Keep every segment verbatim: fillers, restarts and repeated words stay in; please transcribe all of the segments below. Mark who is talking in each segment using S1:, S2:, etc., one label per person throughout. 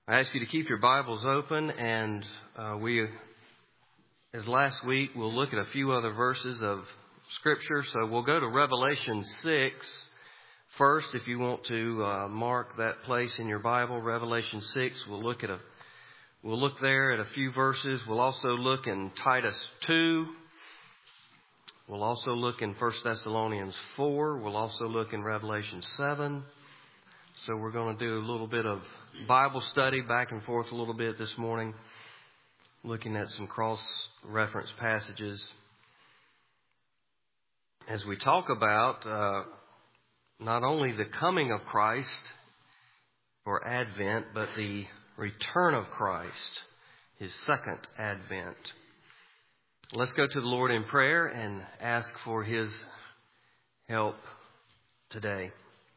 S1: I ask you to keep your Bibles open, and uh, we, as last week, we'll look at a few other verses of Scripture. So we'll go to Revelation six first, if you want to uh, mark that place in your Bible. Revelation six. We'll look at a, we'll look there at a few verses. We'll also look in Titus two. We'll also look in First Thessalonians four. We'll also look in Revelation seven. So we're going to do a little bit of Bible study back and forth a little bit this morning, looking at some cross-reference passages as we talk about uh, not only the coming of Christ or Advent, but the return of Christ, His second Advent. Let's go to the Lord in prayer and ask for His help today.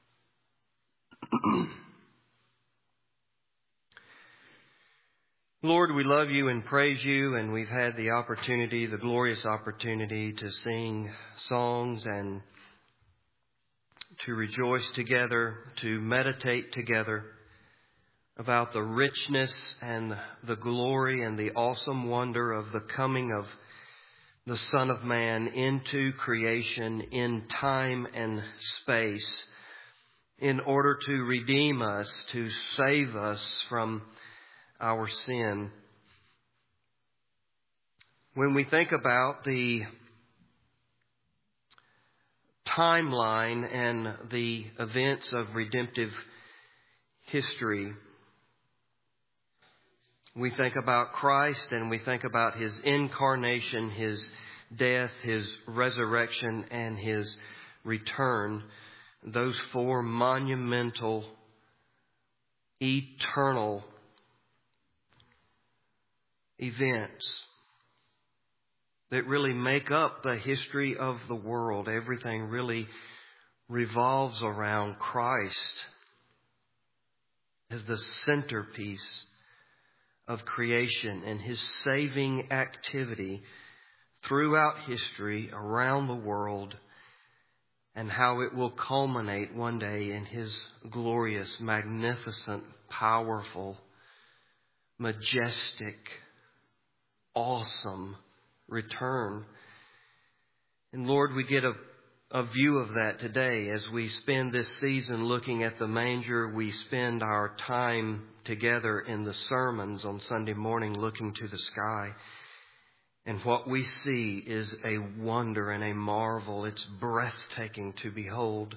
S1: Lord, we love you and praise you, and we've had the opportunity, the glorious opportunity to sing songs and to rejoice together, to meditate together about the richness and the glory and the awesome wonder of the coming of the Son of Man into creation in time and space, in order to redeem us, to save us from our sin. When we think about the timeline and the events of redemptive history, we think about Christ and we think about His incarnation, His death, His resurrection, and His return. Those four monumental, eternal events that really make up the history of the world. Everything really revolves around Christ as the centerpiece of creation and His saving activity throughout history, around the world, and how it will culminate one day in His glorious, magnificent, powerful, majestic, awesome return. And Lord, we get a, a view of that today as we spend this season looking at the manger. We spend our time together in the sermons on Sunday morning looking to the sky. And what we see is a wonder and a marvel. It's breathtaking to behold.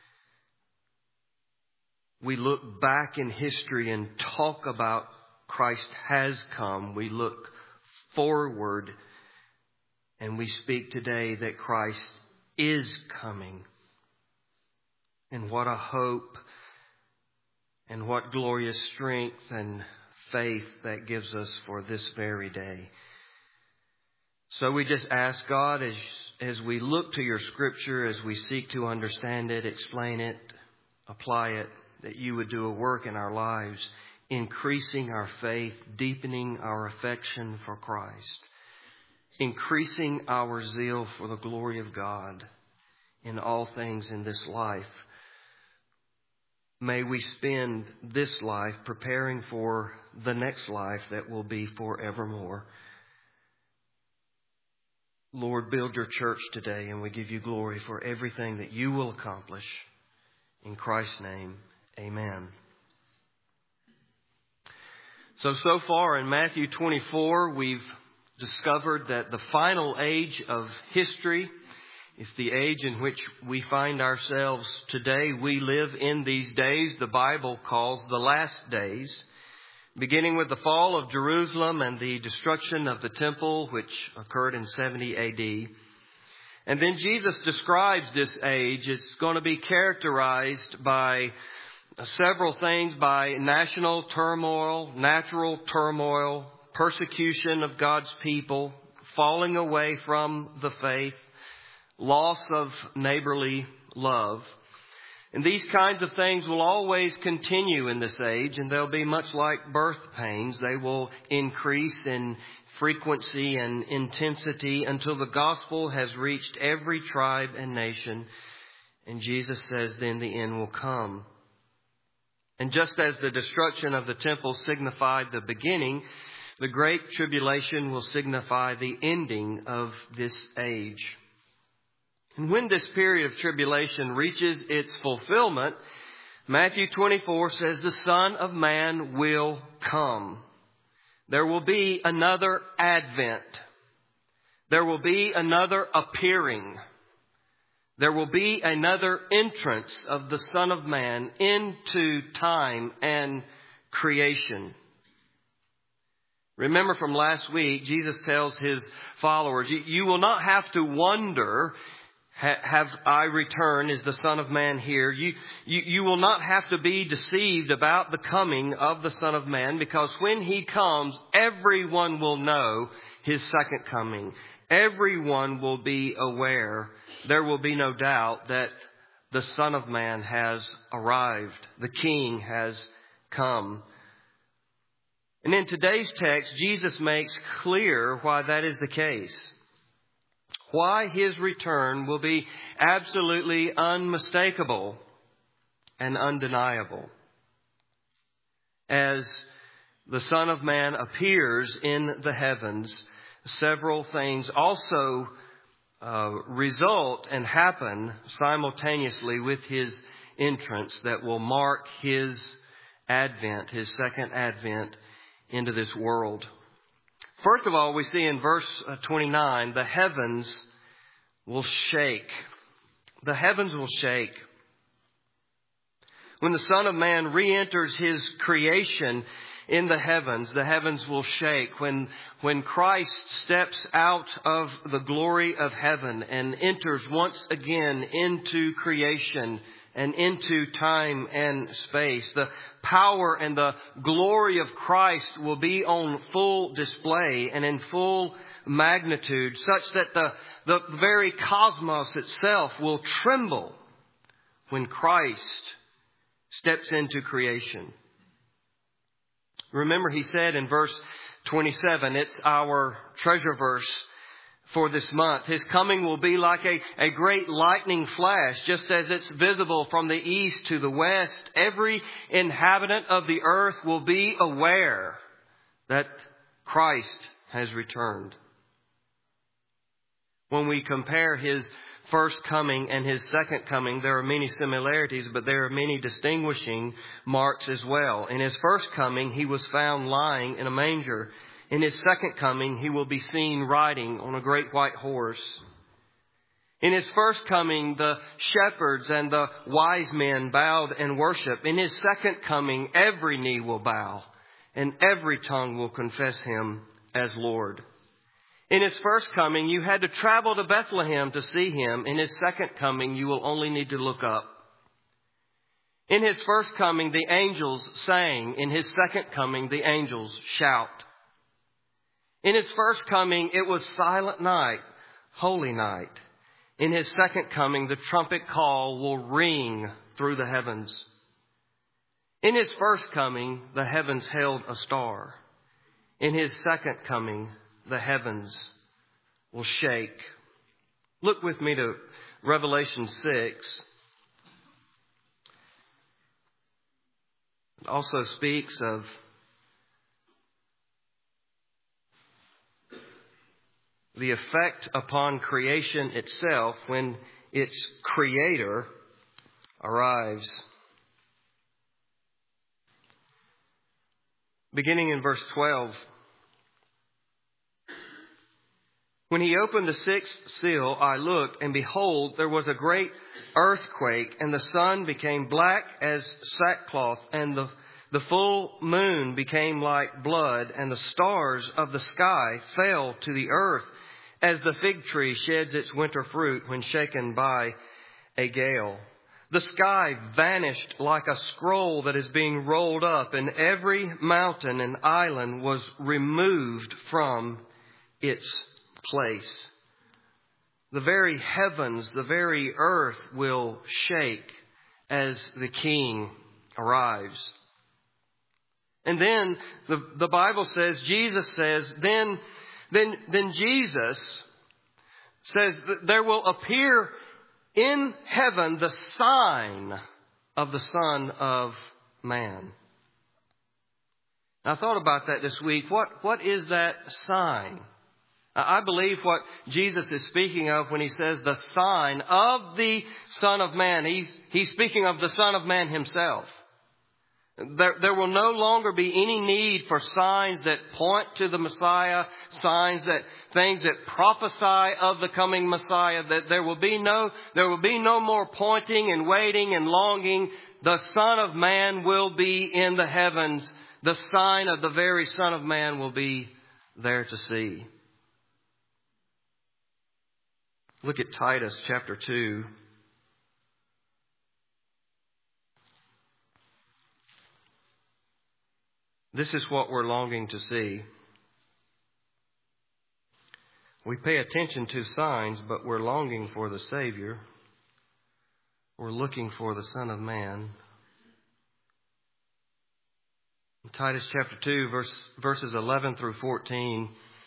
S1: We look back in history and talk about Christ has come. We look forward and we speak today that Christ is coming. And what a hope and what glorious strength and faith that gives us for this very day. So we just ask God, as as we look to your Scripture, as we seek to understand it, explain it, apply it, that you would do a work in our lives, increasing our faith, deepening our affection for Christ, increasing our zeal for the glory of God in all things in this life. May we spend this life preparing for the next life that will be forevermore. Lord, build your church today, and we give you glory for everything that you will accomplish. In Christ's name, amen. So, so far in Matthew twenty-four, we've discovered that the final age of history is the age in which we find ourselves today. We live in these days the Bible calls the last days, beginning with the fall of Jerusalem and the destruction of the temple, which occurred in seventy A D. And then Jesus describes this age. It's going to be characterized by several things, by national turmoil, natural turmoil, persecution of God's people, falling away from the faith, loss of neighborly love. And these kinds of things will always continue in this age, and they'll be much like birth pains. They will increase in frequency and intensity until the gospel has reached every tribe and nation. And Jesus says then the end will come. And just as the destruction of the temple signified the beginning, the Great Tribulation will signify the ending of this age. And when this period of tribulation reaches its fulfillment, Matthew twenty-four says the Son of Man will come. There will be another advent. There will be another appearing. There will be another entrance of the Son of Man into time and creation. Remember from last week, Jesus tells his followers, you, you will not have to wonder, ha, have I returned? Is the Son of Man here? You, you, you will not have to be deceived about the coming of the Son of Man, because when he comes, everyone will know his second coming. Everyone will be aware. There will be no doubt that the Son of Man has arrived. The King has come. And in today's text, Jesus makes clear why that is the case. Why his return will be absolutely unmistakable and undeniable. As the Son of Man appears in the heavens, several things also uh, result and happen simultaneously with his entrance that will mark his advent, his second advent into this world. First of all, we see in verse twenty-nine, the heavens will shake. The heavens will shake. When the Son of Man re-enters his creation in the heavens, the heavens will shake. When, when Christ steps out of the glory of heaven and enters once again into creation and into time and space, the power and the glory of Christ will be on full display and in full magnitude, such that the, the very cosmos itself will tremble when Christ steps into creation. Remember, he said in verse twenty-seven, it's our treasure verse for this month. His coming will be like a, a great lightning flash, just as it's visible from the east to the west. Every inhabitant of the earth will be aware that Christ has returned. When we compare his first coming and his second coming, there are many similarities, but there are many distinguishing marks as well. In his first coming, he was found lying in a manger. In his second coming, he will be seen riding on a great white horse. In his first coming, the shepherds and the wise men bowed and worshiped. In his second coming, every knee will bow and every tongue will confess him as Lord. In his first coming, you had to travel to Bethlehem to see him. In his second coming, you will only need to look up. In his first coming, the angels sang. In his second coming, the angels shout. In his first coming, it was silent night, holy night. In his second coming, the trumpet call will ring through the heavens. In his first coming, the heavens held a star. In his second coming, the heavens will shake. Look with me to Revelation six. It also speaks of the effect upon creation itself when its creator arrives. Beginning in verse twelve. When he opened the sixth seal, I looked, and behold, there was a great earthquake, and the sun became black as sackcloth, and the, the full moon became like blood, and the stars of the sky fell to the earth, as the fig tree sheds its winter fruit when shaken by a gale. The sky vanished like a scroll that is being rolled up, and every mountain and island was removed from its place. The very heavens, the very earth will shake as the King arrives. And then the, the Bible says, Jesus says, then, then, then Jesus says that there will appear in heaven the sign of the Son of Man. I thought about that this week. What, what is that sign? I believe what Jesus is speaking of when he says the sign of the Son of Man. He's, he's speaking of the Son of Man himself. There, there will no longer be any need for signs that point to the Messiah, signs that, things that prophesy of the coming Messiah. That there will be no, there will be no more pointing and waiting and longing. The Son of Man will be in the heavens. The sign of the very Son of Man will be there to see. Look at Titus chapter two. This is what we're longing to see. We pay attention to signs, but we're longing for the Savior. We're looking for the Son of Man. In Titus chapter two, verse, verses eleven through fourteen.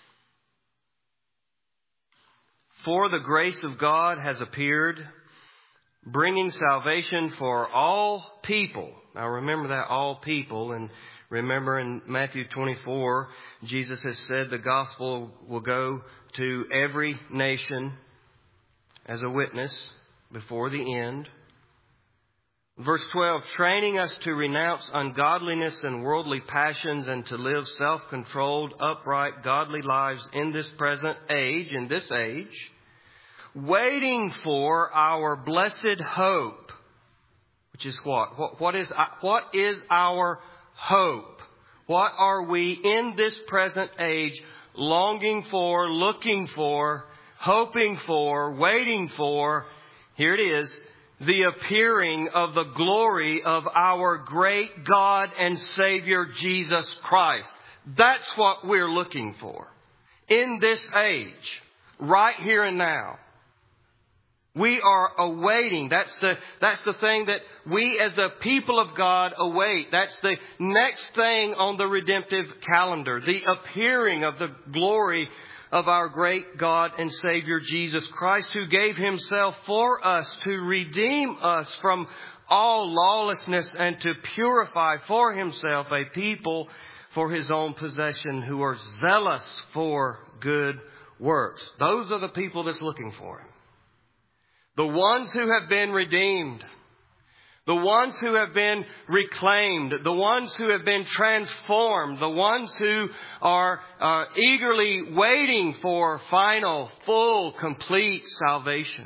S1: For the grace of God has appeared, bringing salvation for all people. Now remember that, all people. And remember in Matthew twenty-four, Jesus has said the gospel will go to every nation as a witness before the end. Verse twelve, training us to renounce ungodliness and worldly passions and to live self-controlled, upright, godly lives in this present age, in this age, waiting for our blessed hope, which is what? What, what is, what is our hope? What are we in this present age longing for, looking for, hoping for, waiting for? Here it is. The appearing of the glory of our great God and Savior Jesus Christ. That's what we're looking for in this age, right here and now. We are awaiting. That's the, that's the thing that we as the people of God await. That's the next thing on the redemptive calendar. The appearing of the glory of our great God and Savior Jesus Christ, who gave Himself for us to redeem us from all lawlessness and to purify for Himself a people for His own possession who are zealous for good works. Those are the people that's looking for Him. The ones who have been redeemed. The ones who have been reclaimed, the ones who have been transformed, the ones who are uh, eagerly waiting for final, full, complete salvation.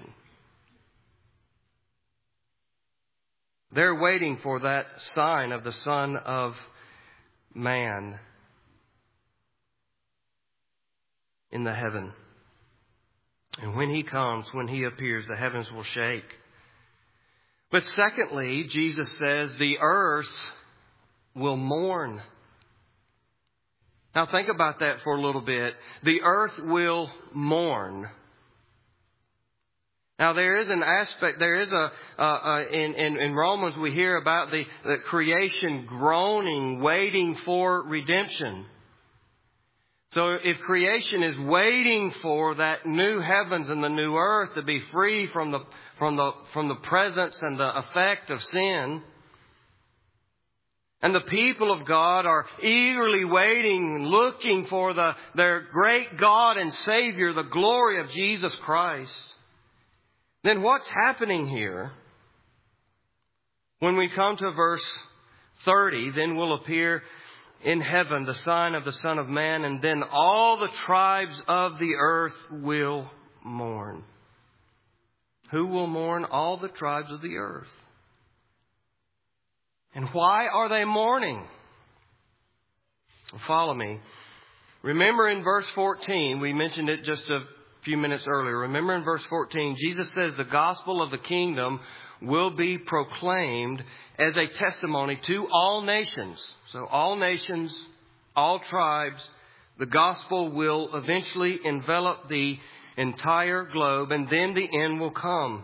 S1: They're waiting for that sign of the Son of Man in the heaven. And when He comes, when He appears, the heavens will shake. But secondly, Jesus says the earth will mourn. Now think about that for a little bit. The earth will mourn. Now there is an aspect, there is a, uh, uh, in, in, in Romans we hear about the, the creation groaning, waiting for redemption. So if creation is waiting for that new heavens and the new earth to be free from the from the from the presence and the effect of sin, and the people of God are eagerly waiting, looking for the their great God and Savior, the glory of Jesus Christ, then what's happening here? When we come to verse thirty, then will appear in heaven the sign of the Son of Man, and then all the tribes of the earth will mourn. Who will mourn? All the tribes of the earth. And why are they mourning? Follow me. Remember in verse fourteen, we mentioned it just a few minutes earlier. Remember in verse fourteen, Jesus says the gospel of the kingdom will be proclaimed as a testimony to all nations. So all nations, all tribes, the gospel will eventually envelop the entire globe, and then the end will come.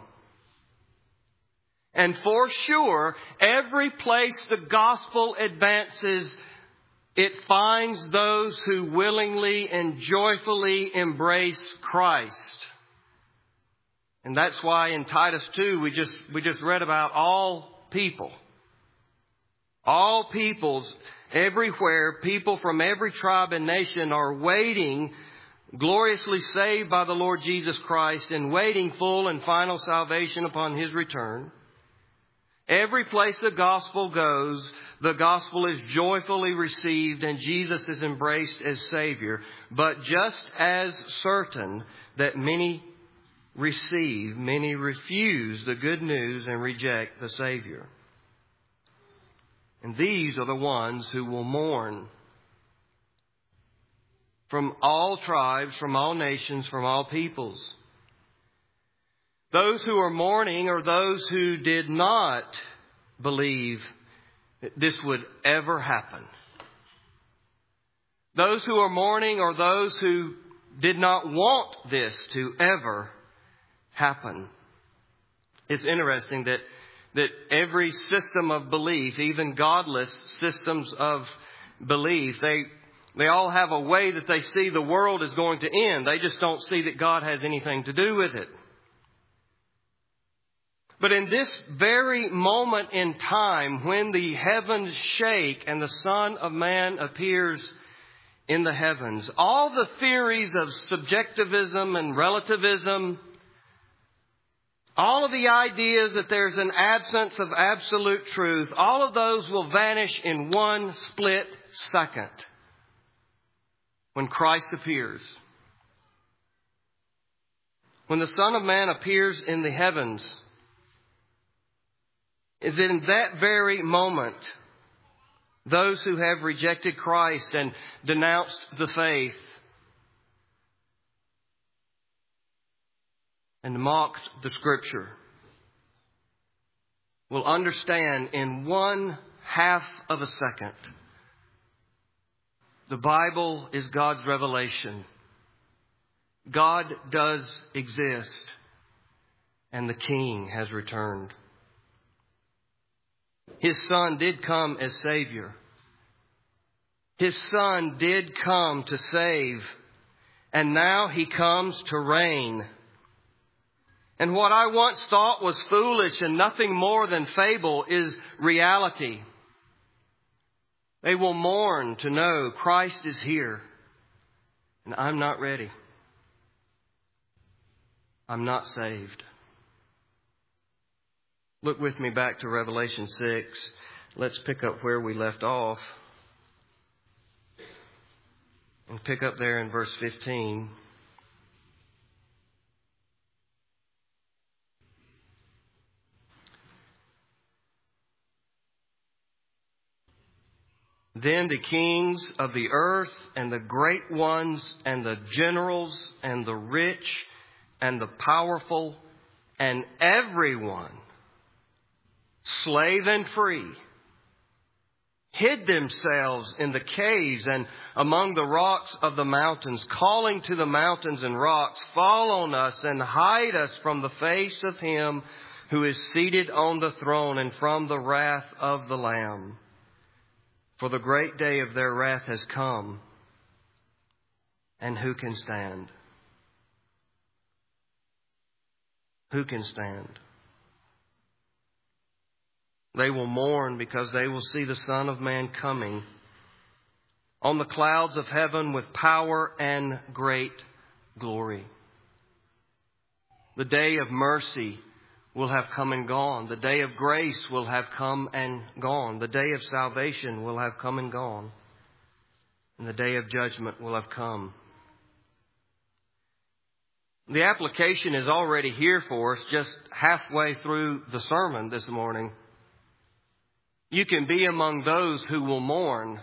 S1: And for sure, every place the gospel advances, it finds those who willingly and joyfully embrace Christ. And that's why in Titus two, we just, we just read about all people. All peoples, everywhere, people from every tribe and nation are waiting, gloriously saved by the Lord Jesus Christ and waiting full and final salvation upon His return. Every place the gospel goes, the gospel is joyfully received and Jesus is embraced as Savior. But just as certain that many receive, many refuse the good news and reject the Savior. And these are the ones who will mourn. From all tribes, from all nations, from all peoples. Those who are mourning are those who did not believe that this would ever happen. Those who are mourning are those who did not want this to ever happen. It's interesting that, that every system of belief, even godless systems of belief, they They all have a way that they see the world is going to end. They just don't see that God has anything to do with it. But in this very moment in time, when the heavens shake and the Son of Man appears in the heavens, all the theories of subjectivism and relativism, all of the ideas that there's an absence of absolute truth, all of those will vanish in one split second. When Christ appears. When the Son of Man appears in the heavens, is in that very moment, those who have rejected Christ and denounced the faith and mocked the Scripture will understand in one half of a second. The Bible is God's revelation. God does exist, and the King has returned. His Son did come as Savior. His Son did come to save, and now He comes to reign. And what I once thought was foolish and nothing more than fable is reality. They will mourn to know Christ is here, and I'm not ready. I'm not saved. Look with me back to Revelation six. Let's pick up where we left off. And pick up there in verse fifteen. Then the kings of the earth and the great ones and the generals and the rich and the powerful and everyone, slave and free, hid themselves in the caves and among the rocks of the mountains, calling to the mountains and rocks, fall on us and hide us from the face of Him who is seated on the throne and from the wrath of the Lamb. For the great day of their wrath has come, and who can stand? Who can stand? They will mourn because they will see the Son of Man coming on the clouds of heaven with power and great glory. The day of mercy will have come and gone. The day of grace will have come and gone. The day of salvation will have come and gone. And the day of judgment will have come. The application is already here for us, just halfway through the sermon this morning. You can be among those who will mourn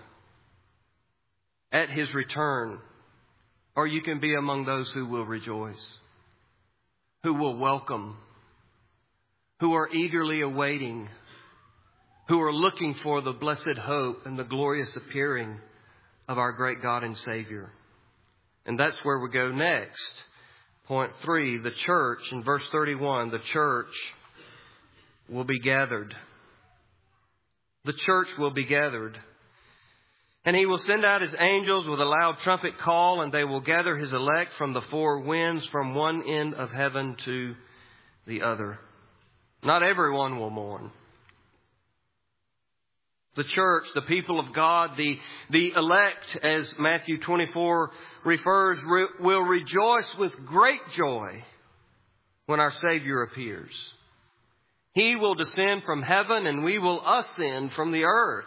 S1: at His return, or you can be among those who will rejoice, who will welcome, who are eagerly awaiting, who are looking for the blessed hope and the glorious appearing of our great God and Savior. And that's where we go next. Point three, the church, in verse thirty-one, the church will be gathered. The church will be gathered. And He will send out His angels with a loud trumpet call, and they will gather His elect from the four winds, from one end of heaven to the other. Not everyone will mourn. The church, the people of God, the, the elect, as Matthew twenty-four refers, re, will rejoice with great joy when our Savior appears. He will descend from heaven and we will ascend from the earth.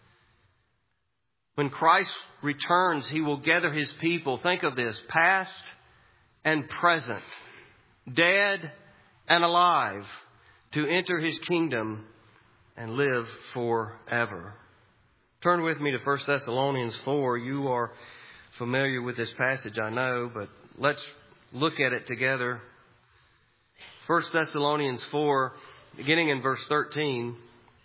S1: When Christ returns, He will gather His people. Think of this, past and present, dead and alive, to enter His kingdom and live forever. Turn with me to First Thessalonians four. You are familiar with this passage, I know, but let's look at it together. First Thessalonians four, beginning in verse thirteen.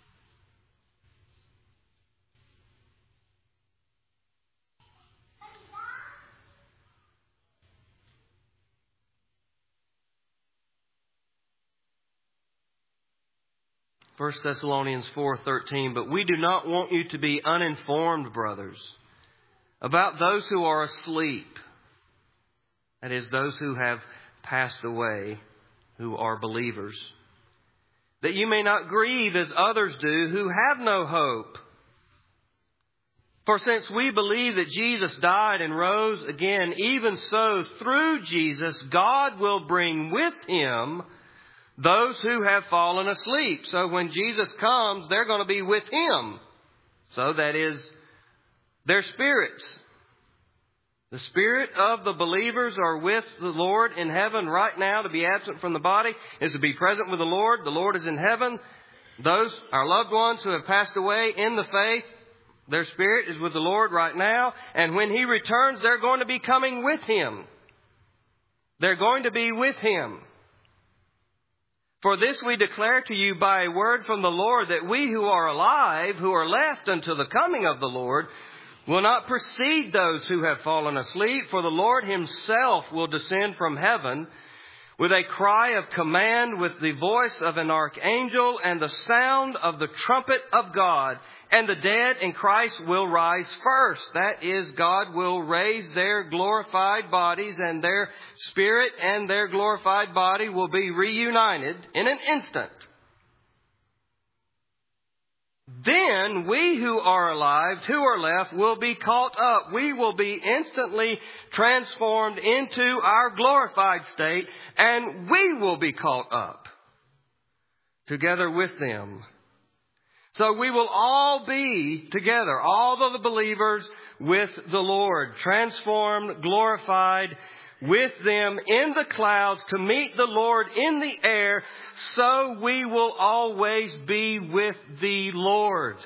S1: First Thessalonians four thirteen, but we do not want you to be uninformed, brothers, about those who are asleep. That is, those who have passed away, who are believers. That you may not grieve as others do, who have no hope. For since we believe that Jesus died and rose again, even so through Jesus, God will bring with Him those who have fallen asleep. So when Jesus comes, they're going to be with Him. So that is their spirits. The spirit of the believers are with the Lord in heaven right now. To be absent from the body is to be present with the Lord. The Lord is in heaven. Those, our loved ones who have passed away in the faith, their spirit is with the Lord right now. And when He returns, they're going to be coming with Him. They're going to be with Him. For this we declare to you by a word from the Lord, that we who are alive, who are left until the coming of the Lord, will not precede those who have fallen asleep. For the Lord Himself will descend from heaven with a cry of command, with the voice of an archangel, and the sound of the trumpet of God. And the dead in Christ will rise first. That is, God will raise their glorified bodies, and their spirit and their glorified body will be reunited in an instant. Then we who are alive, who are left, will be caught up. We will be instantly transformed into our glorified state, and we will be caught up together with them. So we will all be together, all of the believers with the Lord, transformed, glorified with them in the clouds to meet the Lord in the air. So we will always be with the Lord.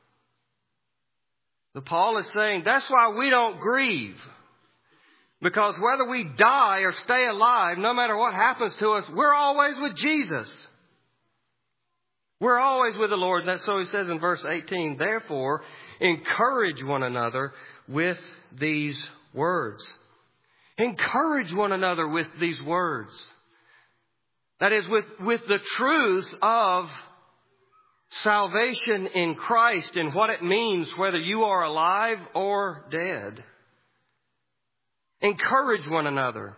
S1: The Paul is saying that's why we don't grieve. Because whether we die or stay alive, no matter what happens to us, we're always with Jesus. We're always with the Lord. That's so he says in verse eighteen, therefore, encourage one another with these words. Encourage one another with these words. That is, with, with the truth of salvation in Christ and what it means whether you are alive or dead. Encourage one another.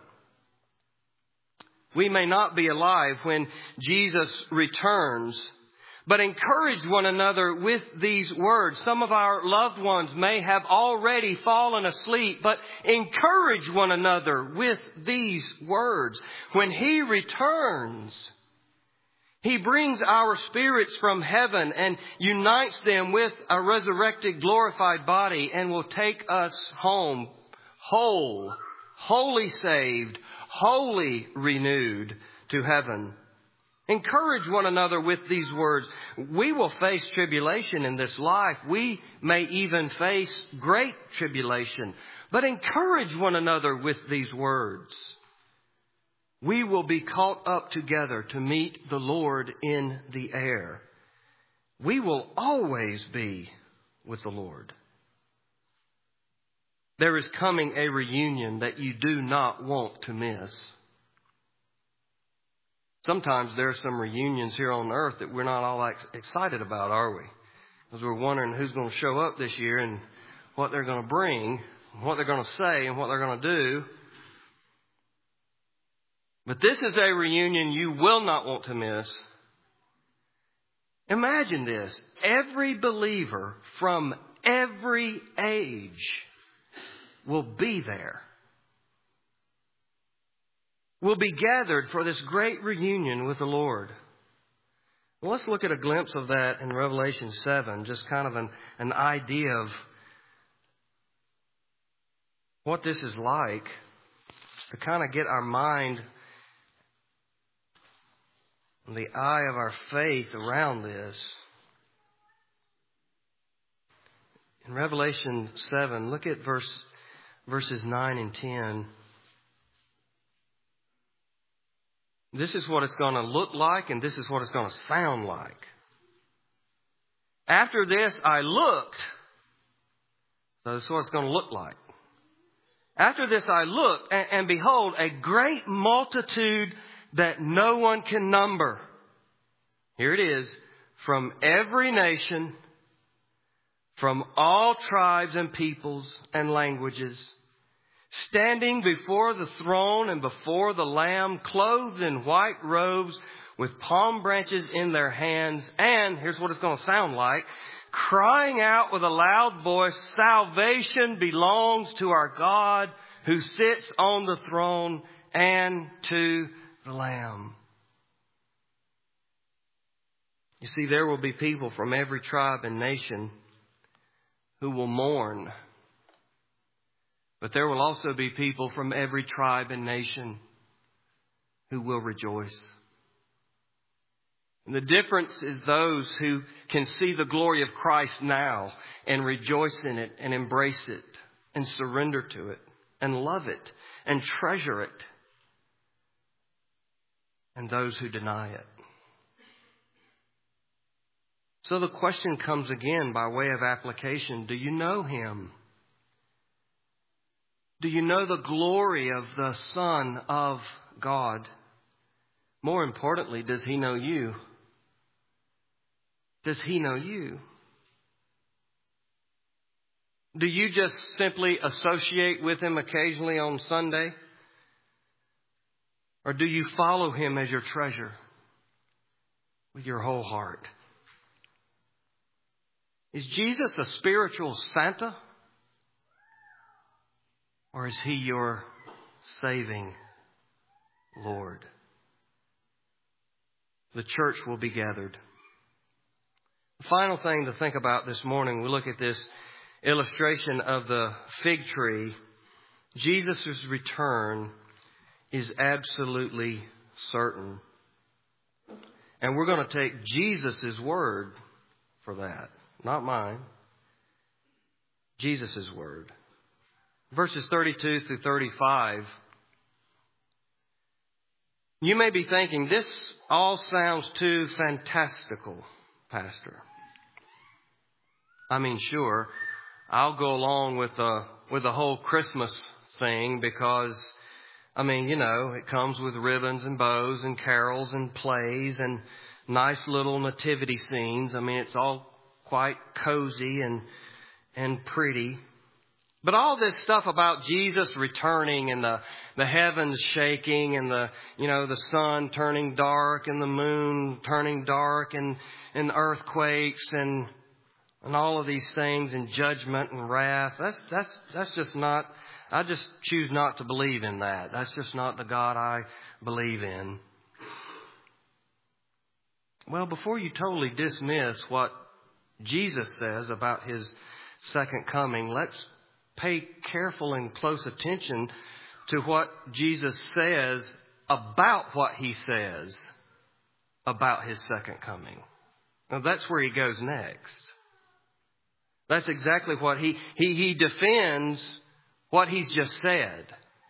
S1: We may not be alive when Jesus returns, but encourage one another with these words. Some of our loved ones may have already fallen asleep, but encourage one another with these words. When He returns, He brings our spirits from heaven and unites them with a resurrected, glorified body, and will take us home whole, wholly saved, wholly renewed to heaven. Encourage one another with these words. We will face tribulation in this life. We may even face great tribulation. But encourage one another with these words. We will be caught up together to meet the Lord in the air. We will always be with the Lord. There is coming a reunion that you do not want to miss. Sometimes there are some reunions here on earth that we're not all excited about, are we? Because we're wondering who's going to show up this year and what they're going to bring, what they're going to say and what they're going to do. But this is a reunion you will not want to miss. Imagine this. Every believer from every age will be there. Will be gathered for this great reunion with the Lord. Well, let's look at a glimpse of that in Revelation seven, just kind of an, an idea of what this is like, to kind of get our mind and the eye of our faith around this. In Revelation seven, look at verse verses nine and ten. This is what it's going to look like, and this is what it's going to sound like. After this I looked. So this is what it's going to look like. After this I looked, and, and behold, a great multitude that no one can number. Here it is. From every nation, from all tribes and peoples and languages, standing before the throne and before the Lamb, clothed in white robes, with palm branches in their hands, and here's what it's going to sound like, crying out with a loud voice, salvation belongs to our God who sits on the throne and to the Lamb. You see, there will be people from every tribe and nation who will mourn. But there will also be people from every tribe and nation who will rejoice. And the difference is those who can see the glory of Christ now and rejoice in it and embrace it and surrender to it and love it and treasure it. And those who deny it. So the question comes again by way of application. Do you know Him? Do you know the glory of the Son of God? More importantly, does He know you? Does He know you? Do you just simply associate with Him occasionally on Sunday? Or do you follow Him as your treasure with your whole heart? Is Jesus a spiritual Santa? Or is He your saving Lord? The church will be gathered. The final thing to think about this morning, we look at this illustration of the fig tree. Jesus' return is absolutely certain. And we're going to take Jesus' word for that. Not mine. Jesus' word. Verses thirty-two through thirty-five. You may be thinking, this all sounds too fantastical, Pastor. I mean, sure, I'll go along with the, with the whole Christmas thing because, I mean, you know, it comes with ribbons and bows and carols and plays and nice little nativity scenes. I mean, it's all quite cozy and and pretty. But all this stuff about Jesus returning and the, the heavens shaking and the, you know, the sun turning dark and the moon turning dark and, and earthquakes and, and all of these things and judgment and wrath. That's, that's, that's just not, I just choose not to believe in that. That's just not the God I believe in. Well, before you totally dismiss what Jesus says about His second coming, let's pay careful and close attention to what Jesus says about what He says about His second coming. Now that's where He goes next. That's exactly what He, He, He defends what He's just said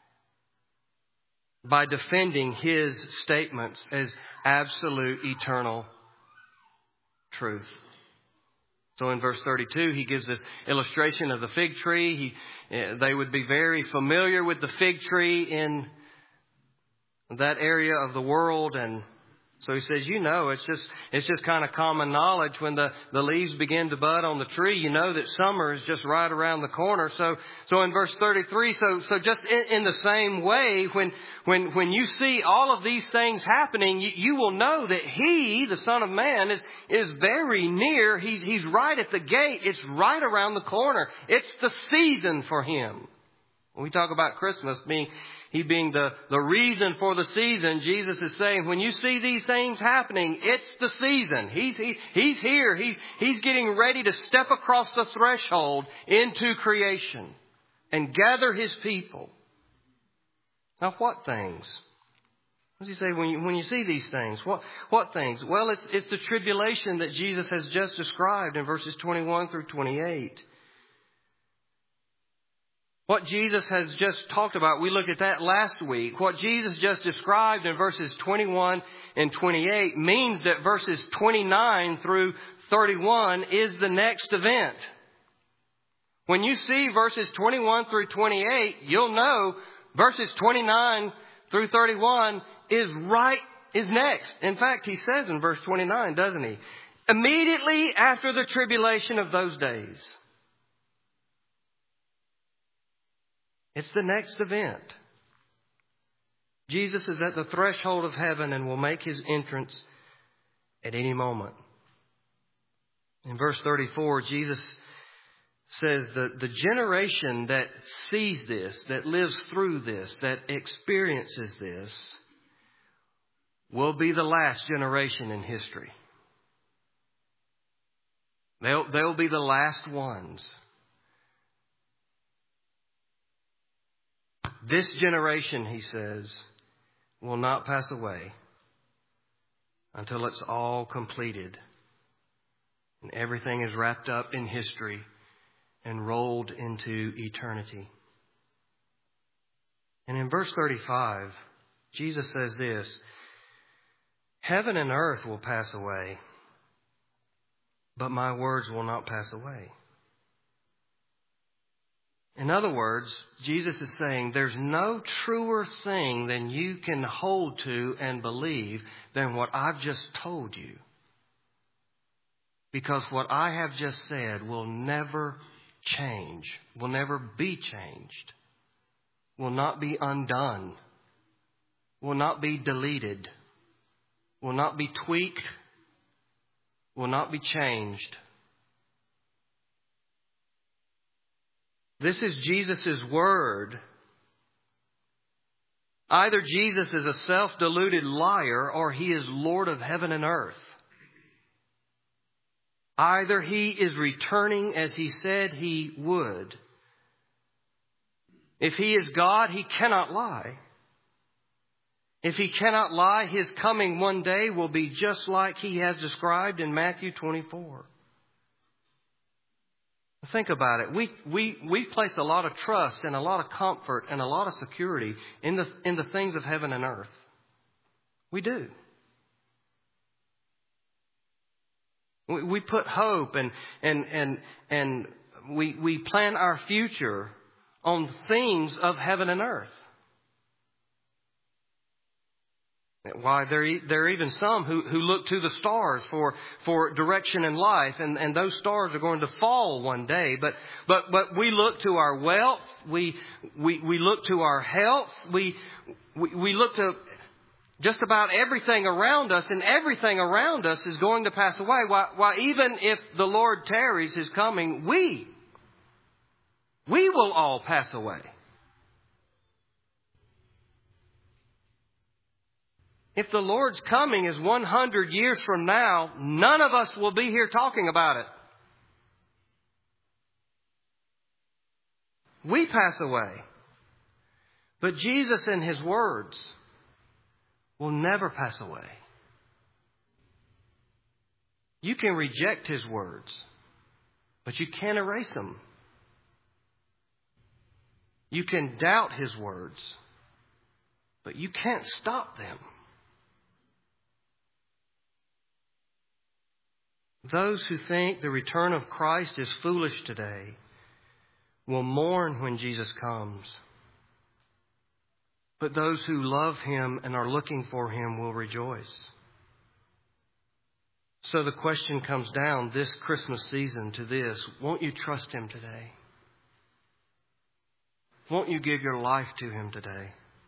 S1: by defending His statements as absolute eternal truth. So in verse thirty-two, He gives this illustration of the fig tree. He, they would be very familiar with the fig tree in that area of the world. And So he says, you know, it's just it's just kind of common knowledge when the, the leaves begin to bud on the tree, you know that summer is just right around the corner. So so in verse thirty-three, so so just in, in the same way, when when when you see all of these things happening, you, you will know that He, the Son of Man, is is very near. He's he's right at the gate. It's right around the corner. It's the season for Him. When we talk about Christmas being He being the, the reason for the season, Jesus is saying, when you see these things happening, it's the season. He's, he, he's here. He's, he's getting ready to step across the threshold into creation and gather His people. Now, what things? What does He say when you, when you see these things? What, what things? Well, it's, it's the tribulation that Jesus has just described in verses twenty-one through twenty-eight. What Jesus has just talked about, we looked at that last week. What Jesus just described in verses twenty-one and twenty-eight means that verses twenty-nine through thirty-one is the next event. When you see verses twenty-one through twenty-eight, you'll know verses twenty-nine through thirty-one is right, is next. In fact, He says in verse twenty-nine, doesn't He? Immediately after the tribulation of those days. It's the next event. Jesus is at the threshold of heaven and will make His entrance at any moment. In verse thirty-four, Jesus says that the generation that sees this, that lives through this, that experiences this, will be the last generation in history. They'll, they'll be the last ones. This generation, He says, will not pass away until it's all completed and everything is wrapped up in history and rolled into eternity. And in verse thirty-five, Jesus says this, heaven and earth will pass away, but my words will not pass away. In other words, Jesus is saying there's no truer thing than you can hold to and believe than what I've just told you. Because what I have just said will never change, will never be changed, will not be undone, will not be deleted, will not be tweaked, will not be changed. This is Jesus' word. Either Jesus is a self-deluded liar or He is Lord of heaven and earth. Either He is returning as He said He would. If He is God, He cannot lie. If He cannot lie, His coming one day will be just like He has described in Matthew twenty-four. Think about it. We, we, we place a lot of trust and a lot of comfort and a lot of security in the, in the things of heaven and earth. We do. We, we put hope and, and, and, and we, we plan our future on things of heaven and earth. Why, there, there are even some who, who look to the stars for, for direction in life, and, and those stars are going to fall one day. But, but, but we look to our wealth, we, we, we look to our health, we, we, we look to just about everything around us, and everything around us is going to pass away. Why, why even if the Lord tarries His coming, we, we will all pass away. If the Lord's coming is one hundred years from now, none of us will be here talking about it. We pass away. But Jesus and His words will never pass away. You can reject His words, but you can't erase them. You can doubt His words, but you can't stop them. Those who think the return of Christ is foolish today will mourn when Jesus comes. But those who love Him and are looking for Him will rejoice. So the question comes down this Christmas season to this: won't you trust Him today? Won't you give your life to Him today?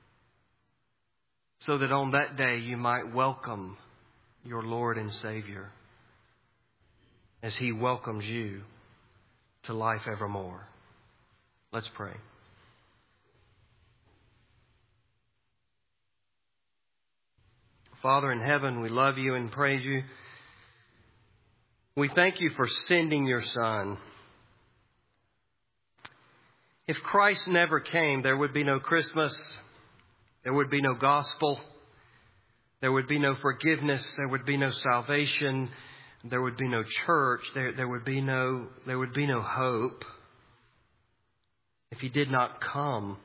S1: So that on that day you might welcome your Lord and Savior as He welcomes you to life evermore. Let's pray. Father in heaven, we love You and praise You. We thank You for sending Your Son. If Christ never came, there would be no Christmas. There would be no gospel. There would be no forgiveness. There would be no salvation. There would be no church. There, there would be no, there would be no hope if He did not come.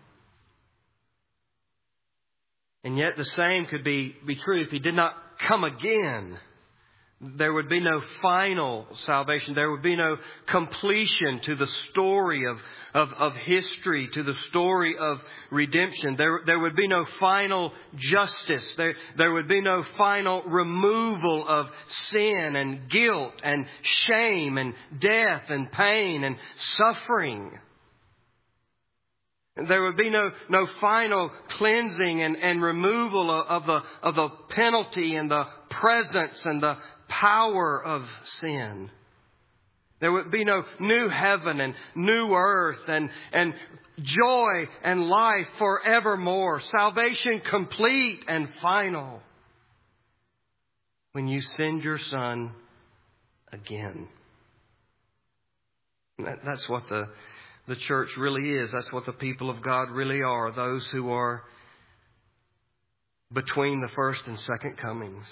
S1: And yet the same could be, be true if He did not come again. There would be no final salvation. There would be no completion to the story of, of, of history, to the story of redemption. There, there would be no final justice. There, there would be no final removal of sin and guilt and shame and death and pain and suffering. There would be no, no final cleansing and, and removal of, of the, of the penalty and the presence and the power of sin. There would be no new heaven and new earth and, and joy and life forevermore. Salvation complete and final when You send Your Son again. That, that's what the, the church really is. That's what the people of God really are. Those who are between the first and second comings.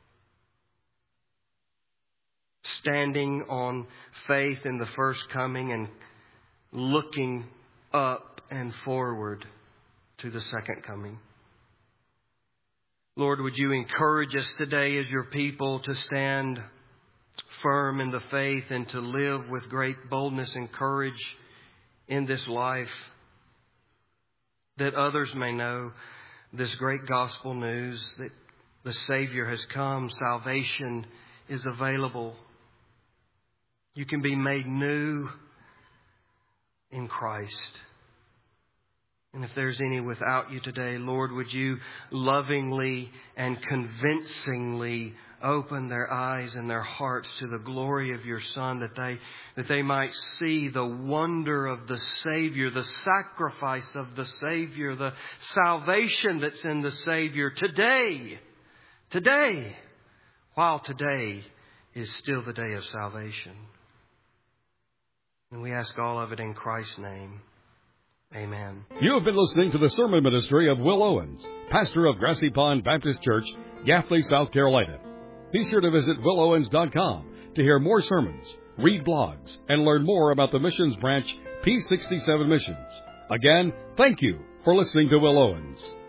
S1: Standing on faith in the first coming and looking up and forward to the second coming. Lord, would You encourage us today as Your people to stand firm in the faith and to live with great boldness and courage in this life, that others may know this great gospel news that the Savior has come, salvation is available. You can be made new in Christ. And if there's any without You today, Lord, would You lovingly and convincingly open their eyes and their hearts to the glory of Your Son, that they, that they might see the wonder of the Savior, the sacrifice of the Savior, the salvation that's in the Savior today. Today. While today is still the day of salvation. And we ask all of it in Christ's name. Amen.
S2: You have been listening to the sermon ministry of Will Owens, pastor of Grassy Pond Baptist Church, Gaffney, South Carolina. Be sure to visit will owens dot com to hear more sermons, read blogs, and learn more about the missions branch P sixty-seven Missions. Again, thank you for listening to Will Owens.